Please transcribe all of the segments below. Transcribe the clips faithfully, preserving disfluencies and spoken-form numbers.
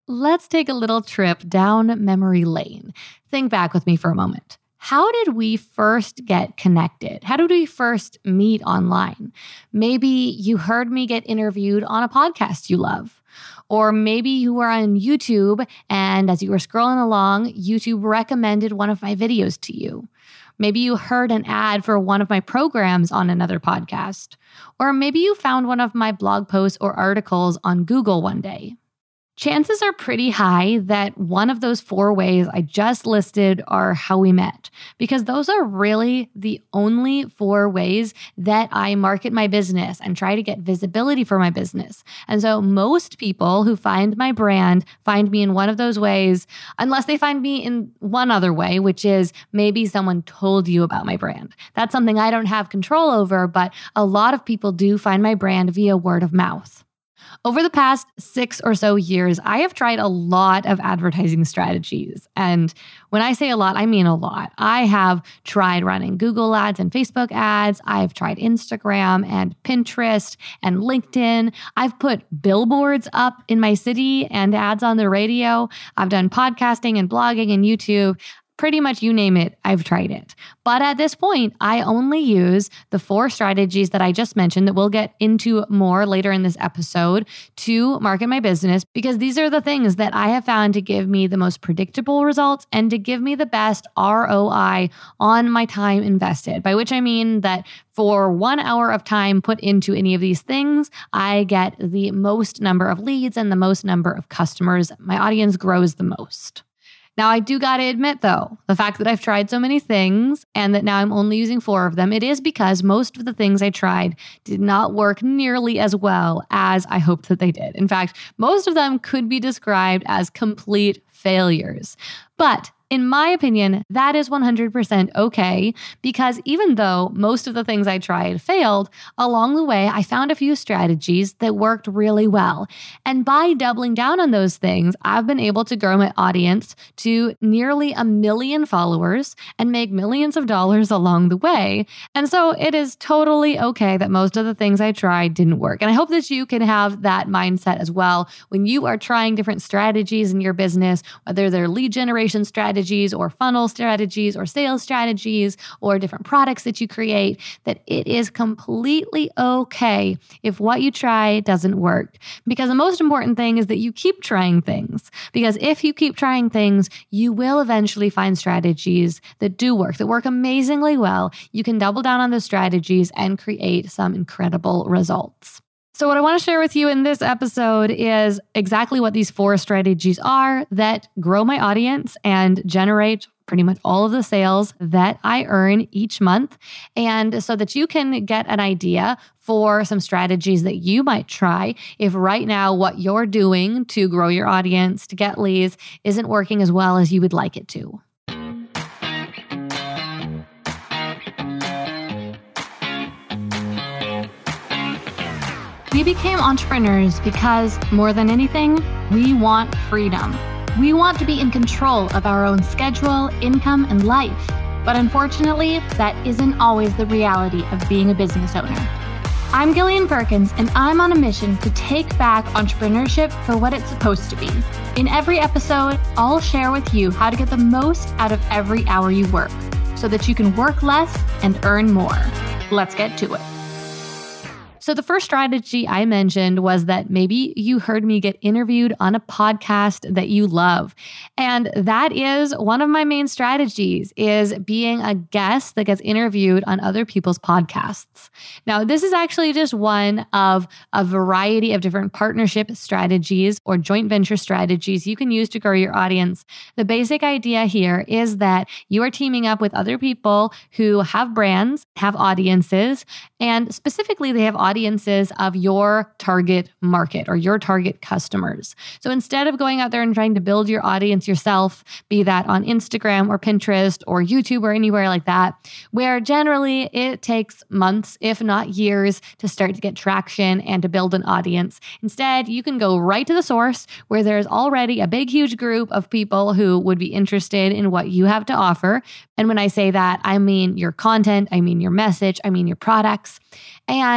Let's take a little trip down memory lane. Think back with me for a moment. How did we first get connected? How did we first meet online? Maybe you heard me get interviewed on a podcast you love. Or maybe you were on YouTube and as you were scrolling along, YouTube recommended one of my videos to you. Maybe you heard an ad for one of my programs on another podcast. Or maybe you found one of my blog posts or articles on Google one day. Chances are pretty high that one of those four ways I just listed are how we met, because those are really the only four ways that I market my business and try to get visibility for my business. And so most people who find my brand find me in one of those ways, unless they find me in one other way, which is maybe someone told you about my brand. That's something I don't have control over, but a lot of people do find my brand via word of mouth. Over the past six or so years, I have tried a lot of advertising strategies. And when I say a lot, I mean a lot. I have tried running Google ads and Facebook ads. I've tried Instagram and Pinterest and LinkedIn. I've put billboards up in my city and ads on the radio. I've done podcasting and blogging and YouTube. Pretty much you name it, I've tried it. But at this point, I only use the four strategies that I just mentioned that we'll get into more later in this episode to market my business, because these are the things that I have found to give me the most predictable results and to give me the best R O I on my time invested, by which I mean that for one hour of time put into any of these things, I get the most number of leads and the most number of customers. My audience grows the most. Now, I do got to admit, though, the fact that I've tried so many things and that now I'm only using four of them, it is because most of the things I tried did not work nearly as well as I hoped that they did. In fact, most of them could be described as complete failures. But in my opinion, that is one hundred percent okay, because even though most of the things I tried failed, along the way, I found a few strategies that worked really well. And by doubling down on those things, I've been able to grow my audience to nearly a million followers and make millions of dollars along the way. And so it is totally okay that most of the things I tried didn't work. And I hope that you can have that mindset as well when you are trying different strategies in your business, whether they're lead generation strategies, strategies or funnel strategies or sales strategies or different products that you create, that it is completely okay if what you try doesn't work. Because the most important thing is that you keep trying things. Because if you keep trying things, you will eventually find strategies that do work, that work amazingly well. You can double down on those strategies and create some incredible results. So what I want to share with you in this episode is exactly what these four strategies are that grow my audience and generate pretty much all of the sales that I earn each month. And so that you can get an idea for some strategies that you might try if right now what you're doing to grow your audience, to get leads, isn't working as well as you would like it to. We became entrepreneurs because, more than anything, we want freedom. We want to be in control of our own schedule, income, and life. But unfortunately, that isn't always the reality of being a business owner. I'm Gillian Perkins, and I'm on a mission to take back entrepreneurship for what it's supposed to be. In every episode, I'll share with you how to get the most out of every hour you work so that you can work less and earn more. Let's get to it. So the first strategy I mentioned was that maybe you heard me get interviewed on a podcast that you love. And that is one of my main strategies, is being a guest that gets interviewed on other people's podcasts. Now, this is actually just one of a variety of different partnership strategies or joint venture strategies you can use to grow your audience. The basic idea here is that you are teaming up with other people who have brands, have audiences, and specifically they have audiences audiences of your target market or your target customers. So instead of going out there and trying to build your audience yourself, be that on Instagram or Pinterest or YouTube or anywhere like that, where generally it takes months, if not years, to start to get traction and to build an audience. Instead, you can go right to the source where there's already a big, huge group of people who would be interested in what you have to offer. And when I say that, I mean your content, I mean your message, I mean your products. And you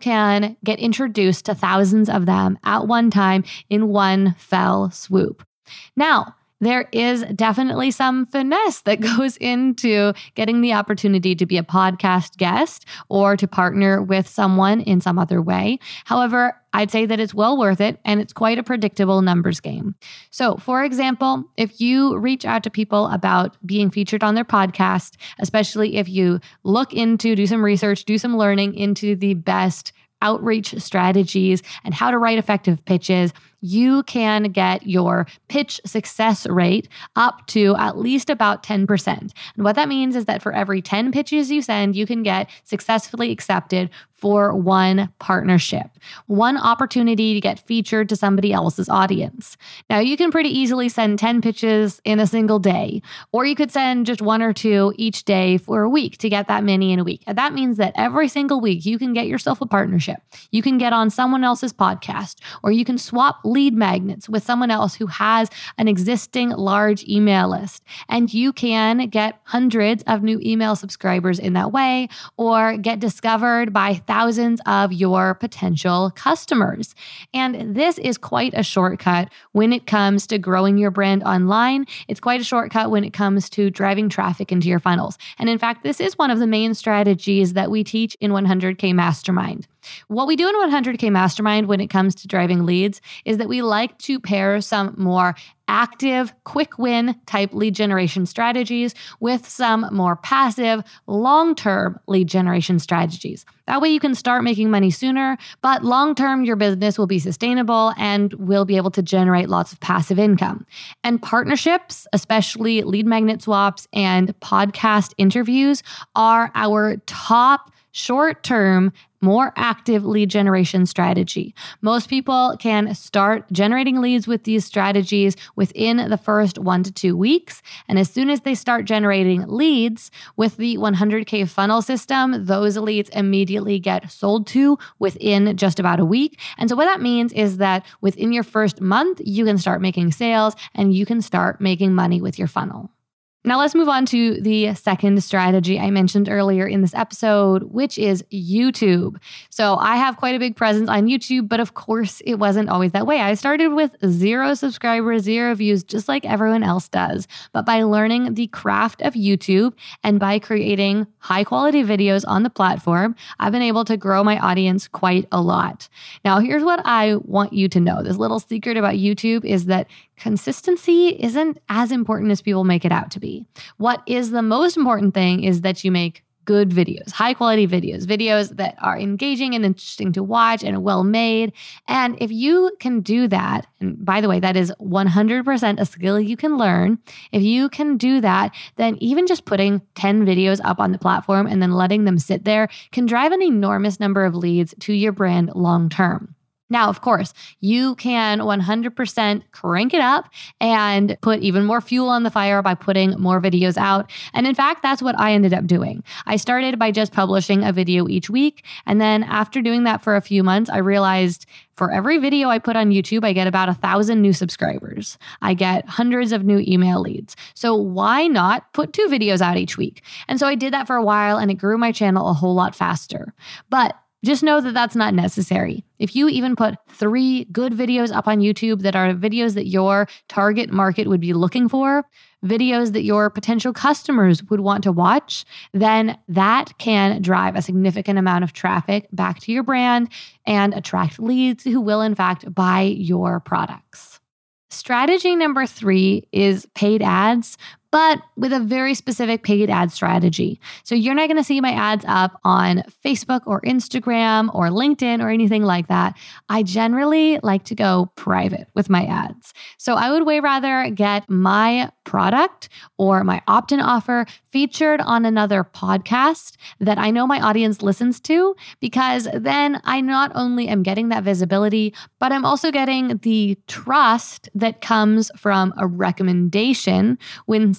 can get introduced to thousands of them at one time in one fell swoop. Now, there is definitely some finesse that goes into getting the opportunity to be a podcast guest or to partner with someone in some other way. However, I'd say that it's well worth it, and it's quite a predictable numbers game. So, for example, if you reach out to people about being featured on their podcast, especially if you look into, do some research, do some learning into the best outreach strategies and how to write effective pitches, you can get your pitch success rate up to at least about ten percent. And what that means is that for every ten pitches you send, you can get successfully accepted for one partnership, one opportunity to get featured to somebody else's audience. Now, you can pretty easily send ten pitches in a single day, or you could send just one or two each day for a week to get that many in a week. And that means that every single week you can get yourself a partnership. You can get on someone else's podcast, or you can swap lead magnets with someone else who has an existing large email list. And you can get hundreds of new email subscribers in that way, or get discovered by thousands of your potential customers. And this is quite a shortcut when it comes to growing your brand online. It's quite a shortcut when it comes to driving traffic into your funnels. And in fact, this is one of the main strategies that we teach in one hundred K Mastermind. What we do in one hundred K Mastermind when it comes to driving leads is that we like to pair some more active, quick win type lead generation strategies with some more passive, long-term lead generation strategies. That way you can start making money sooner, but long-term your business will be sustainable and will be able to generate lots of passive income. And partnerships, especially lead magnet swaps and podcast interviews, are our top short-term, more active lead generation strategy. Most people can start generating leads with these strategies within the first one to two weeks. And as soon as they start generating leads with the one hundred K funnel system, those leads immediately get sold to within just about a week. And so what that means is that within your first month, you can start making sales and you can start making money with your funnel. Now let's move on to the second strategy I mentioned earlier in this episode, which is YouTube. So I have quite a big presence on YouTube, but of course it wasn't always that way. I started with zero subscribers, zero views, just like everyone else does. But by learning the craft of YouTube and by creating high quality videos on the platform, I've been able to grow my audience quite a lot. Now, here's what I want you to know. This little secret about YouTube is that consistency isn't as important as people make it out to be. What is the most important thing is that you make good videos, high quality videos, videos that are engaging and interesting to watch and well made. And if you can do that, and by the way, that is one hundred percent a skill you can learn. If you can do that, then even just putting ten videos up on the platform and then letting them sit there can drive an enormous number of leads to your brand long term. Now, of course, you can one hundred percent crank it up and put even more fuel on the fire by putting more videos out. And in fact, that's what I ended up doing. I started by just publishing a video each week. And then after doing that for a few months, I realized for every video I put on YouTube, I get about a thousand new subscribers. I get hundreds of new email leads. So why not put two videos out each week? And so I did that for a while and it grew my channel a whole lot faster. But just know that that's not necessary. If you even put three good videos up on YouTube that are videos that your target market would be looking for, videos that your potential customers would want to watch, then that can drive a significant amount of traffic back to your brand and attract leads who will in fact buy your products. Strategy number three is paid ads, but with a very specific paid ad strategy. So you're not going to see my ads up on Facebook or Instagram or LinkedIn or anything like that. I generally like to go private with my ads. So I would way rather get my product or my opt-in offer featured on another podcast that I know my audience listens to, because then I not only am getting that visibility, but I'm also getting the trust that comes from a recommendation when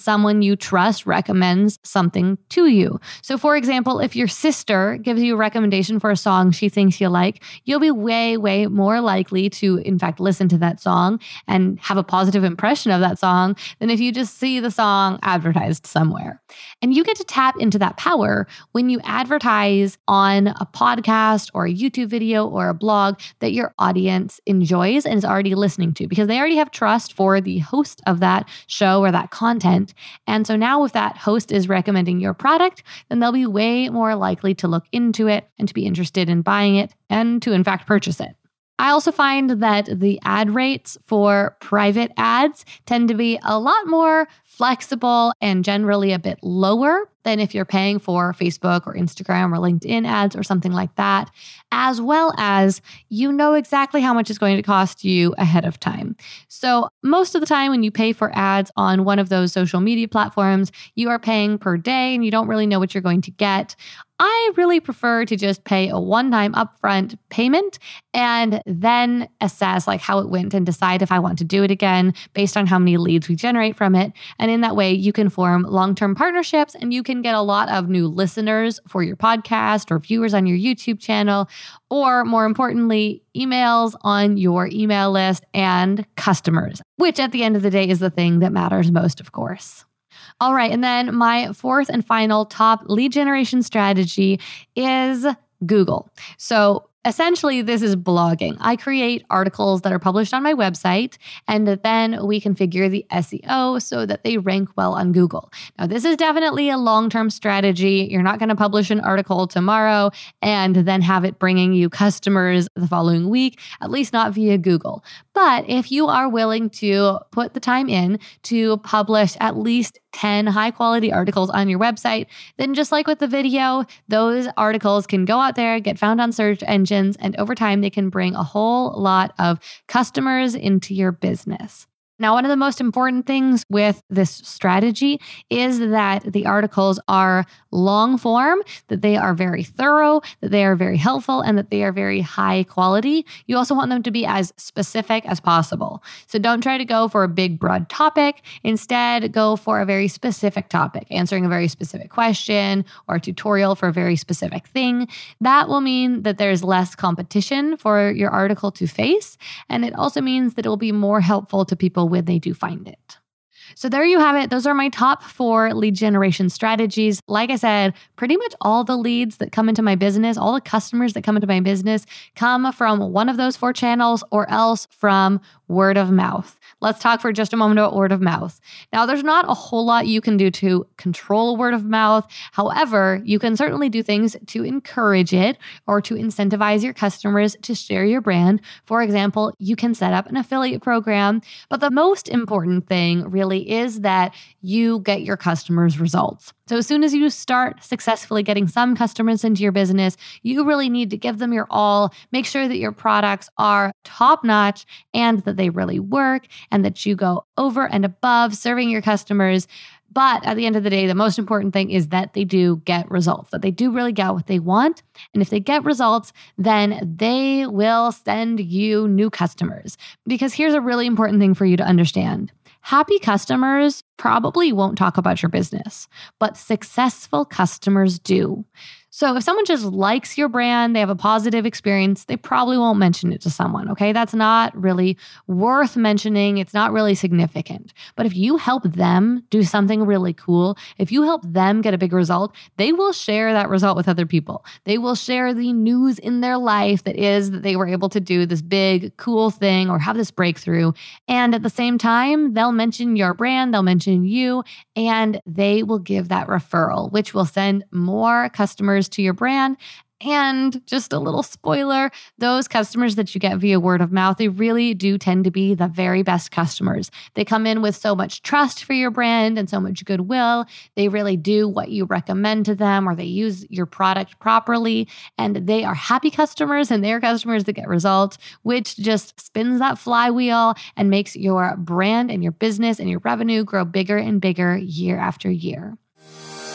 someone you trust recommends something to you. So for example, if your sister gives you a recommendation for a song she thinks you like, you'll be way, way more likely to, in fact, listen to that song and have a positive impression of that song than if you just see the song advertised somewhere. And you get to tap into that power when you advertise on a podcast or a YouTube video or a blog that your audience enjoys and is already listening to, because they already have trust for the host of that show or that content. And so now if that host is recommending your product, then they'll be way more likely to look into it and to be interested in buying it and to, in fact, purchase it. I also find that the ad rates for private ads tend to be a lot more flexible and generally a bit lower than if you're paying for Facebook or Instagram or LinkedIn ads or something like that, as well as you know exactly how much it's going to cost you ahead of time. So most of the time when you pay for ads on one of those social media platforms, you are paying per day and you don't really know what you're going to get. I really prefer to just pay a one-time upfront payment and then assess like how it went and decide if I want to do it again based on how many leads we generate from it. And in that way, you can form long-term partnerships and you can get a lot of new listeners for your podcast or viewers on your YouTube channel, or more importantly, emails on your email list and customers, which at the end of the day is the thing that matters most, of course. All right. And then my fourth and final top lead generation strategy is Google. So essentially, this is blogging. I create articles that are published on my website, and then we configure the S E O so that they rank well on Google. Now, this is definitely a long-term strategy. You're not going to publish an article tomorrow and then have it bringing you customers the following week, at least not via Google. But if you are willing to put the time in to publish at least ten high-quality articles on your website, then just like with the video, those articles can go out there, get found on search engines, and over time, they can bring a whole lot of customers into your business. Now, one of the most important things with this strategy is that the articles are long form, that they are very thorough, that they are very helpful, and that they are very high quality. You also want them to be as specific as possible. So don't try to go for a big, broad topic. Instead, go for a very specific topic, answering a very specific question or a tutorial for a very specific thing. That will mean that there's less competition for your article to face. And it also means that it will be more helpful to people when they do find it. So there you have it. Those are my top four lead generation strategies. Like I said, pretty much all the leads that come into my business, all the customers that come into my business come from one of those four channels or else from word of mouth. Let's talk for just a moment about word of mouth. Now, there's not a whole lot you can do to control word of mouth. However, you can certainly do things to encourage it or to incentivize your customers to share your brand. For example, you can set up an affiliate program. But the most important thing really is that you get your customers results. So as soon as you start successfully getting some customers into your business, you really need to give them your all, make sure that your products are top-notch and that they really work and that you go over and above serving your customers. But at the end of the day, the most important thing is that they do get results, that they do really get what they want. And if they get results, then they will send you new customers. Because here's a really important thing for you to understand. Happy customers probably won't talk about your business, but successful customers do. So if someone just likes your brand, they have a positive experience, they probably won't mention it to someone, okay? That's not really worth mentioning. It's not really significant. But if you help them do something really cool, if you help them get a big result, they will share that result with other people. They will share the news in their life that is that they were able to do this big, cool thing or have this breakthrough. And at the same time, they'll mention your brand, they'll mention you, and they will give that referral, which will send more customers to your brand. And just a little spoiler, those customers that you get via word of mouth, they really do tend to be the very best customers. They come in with so much trust for your brand and so much goodwill. They really do what you recommend to them, or they use your product properly, and they are happy customers, and they're customers that get results, which just spins that flywheel and makes your brand and your business and your revenue grow bigger and bigger year after year.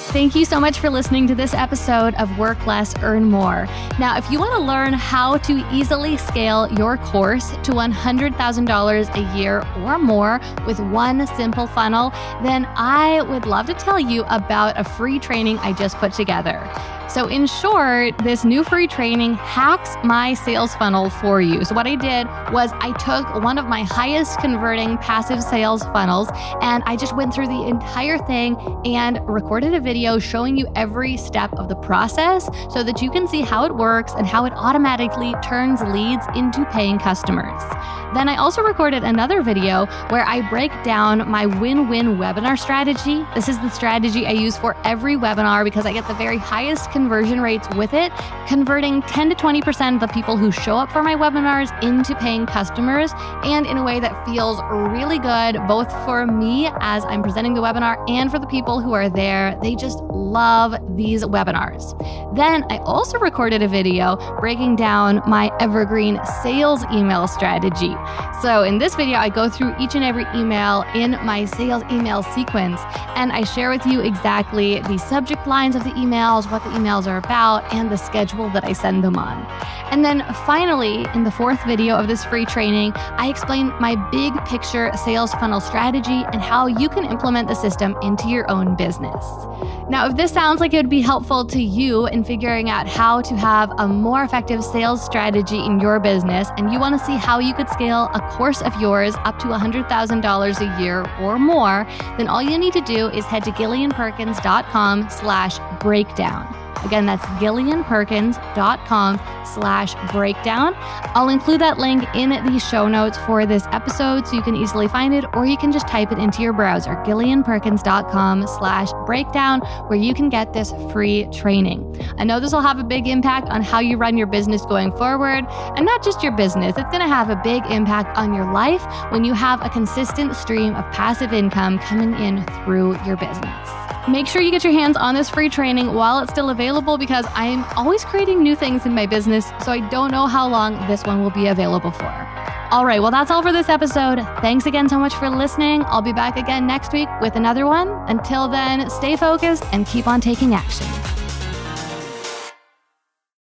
Thank you so much for listening to this episode of Work Less, Earn More. Now, if you want to learn how to easily scale your course to one hundred thousand dollars a year or more with one simple funnel, then I would love to tell you about a free training I just put together. So in short, this new free training hacks my sales funnel for you. So what I did was I took one of my highest converting passive sales funnels and I just went through the entire thing and recorded a video showing you every step of the process so that you can see how it works and how it automatically turns leads into paying customers. Then I also recorded another video where I break down my win-win webinar strategy. This is the strategy I use for every webinar because I get the very highest conversion rates with it, converting ten to twenty percent of the people who show up for my webinars into paying customers, and in a way that feels really good, both for me as I'm presenting the webinar and for the people who are there. They just love these webinars. Then I also recorded a video breaking down my evergreen sales email strategy. So in this video, I go through each and every email in my sales email sequence, and I share with you exactly the subject lines of the emails, what the emails are about, and the schedule that I send them on. And then finally, in the fourth video of this free training, I explain my big picture sales funnel strategy and how you can implement the system into your own business. Now, if this sounds like it would be helpful to you in figuring out how to have a more effective sales strategy in your business, and you want to see how you could scale a course of yours up to one hundred thousand dollars a year or more, then all you need to do is head to gillianperkins.com slash breakdown. Again, that's gillianperkins.com slash breakdown. I'll include that link in the show notes for this episode so you can easily find it, or you can just type it into your browser, gillianperkins.com slash breakdown, where you can get this free training. I know this will have a big impact on how you run your business going forward, and not just your business. It's going to have a big impact on your life when you have a consistent stream of passive income coming in through your business. Make sure you get your hands on this free training while it's still available, because I'm always creating new things in my business, so I don't know how long this one will be available for. All right, well, that's all for this episode. Thanks again so much for listening. I'll be back again next week with another one. Until then, stay focused and keep on taking action.